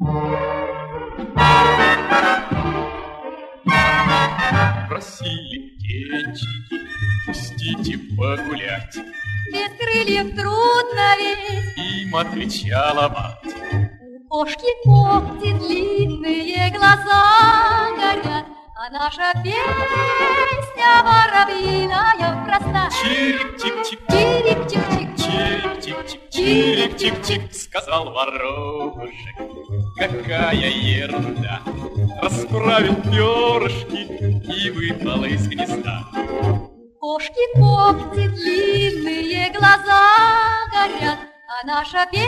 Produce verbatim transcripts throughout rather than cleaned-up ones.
Просили птенчики, пустите погулять. Без крыльев трудно ведь. Им отвечала мать. У кошки когти длинные, глаза горят, а наша песня воробьиная проста. Чирик-чик-чик, чирик-чик-чик, чирик-чик-чик, чирик-чик-чик, сказал воробушек. Какая ерунда! Расправил перышки и выпал из гнезда. Кошки когти длинные, глаза горят, а наша песня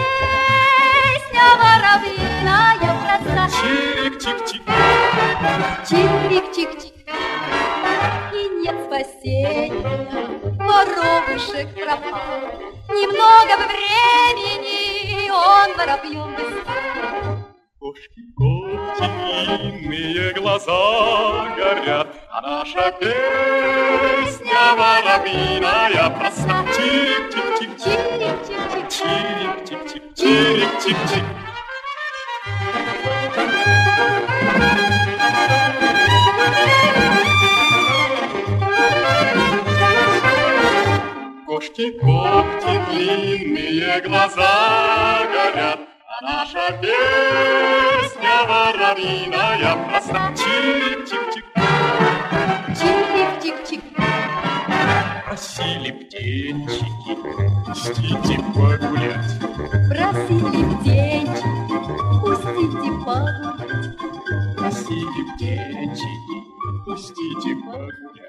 воробьиная проста. Чирик-чик-чик, чирик-чик-чик, и нет спасения, воробушек пропал. Немного времени он воробьем быстрее. Кошки когти длинные, глаза горят, а наша песня воробьиная проста. Чирик-чик-чик, чирик-чик-чик, чирик-чик-чик, чирик-чик-чик. Кошки когти длинные, глаза горят, а наша песня воробьиная проста. Чирик-чик-чик, чирик-чик-чик, просили птенчики, пустите погулять. просили птенчики, пустите погулять. Просили птенчики, пустите погулять.